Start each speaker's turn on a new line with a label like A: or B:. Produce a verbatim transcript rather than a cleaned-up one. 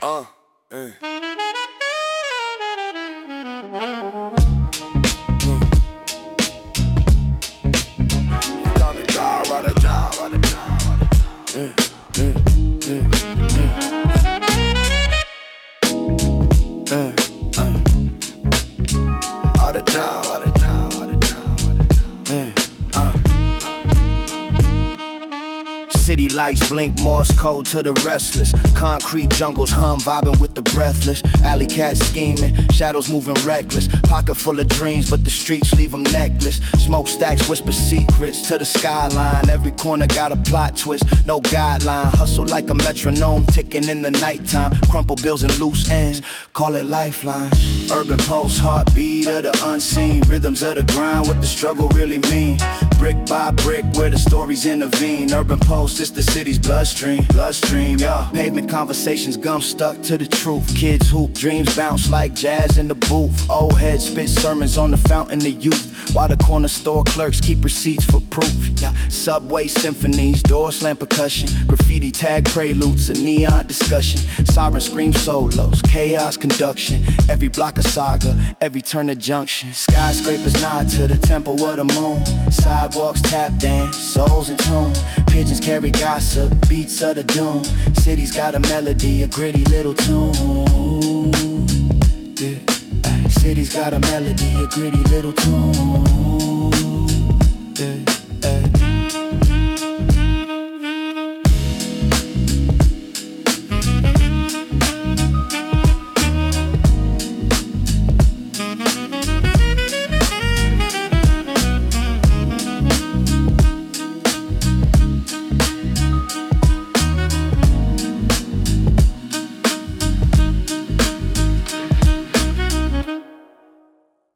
A: Uh, eh.
B: City lights blink, Morse code to the restless. Concrete jungles hum, vibing with the breathless. Alley cats scheming, shadows moving reckless. Pocket full of dreams, but the streets leave them necklace. Smokestacks whisper secrets to the skyline. Every corner got a plot twist, no guideline. Hustle like a metronome, ticking in the nighttime. Crumple bills and loose ends, call it lifeline. Urban pulse, heartbeat of the unseen. Rhythms of the grind, what the struggle really mean. Brick by brick, where the stories intervene. Urban pulse, it's the city's bloodstream, bloodstream, yeah. Pavement conversations, gum stuck to the truth. Kids hoop, dreams bounce like jazz in the booth. Old heads spit sermons on the fountain of youth, while the corner store clerks keep receipts for proof, yeah. Subway symphonies, door slam percussion, graffiti tag preludes, a neon discussion. Siren scream solos, chaos conduction. Every block a saga, every turn a junction. Skyscrapers nod to the temple of the moon. Sidewalks tap dance, souls in tune. Pigeons carry gossip, beats of the doom. City's got a melody, a gritty little tune, yeah. Ay, city's got a melody, a gritty little tune, yeah. Ay.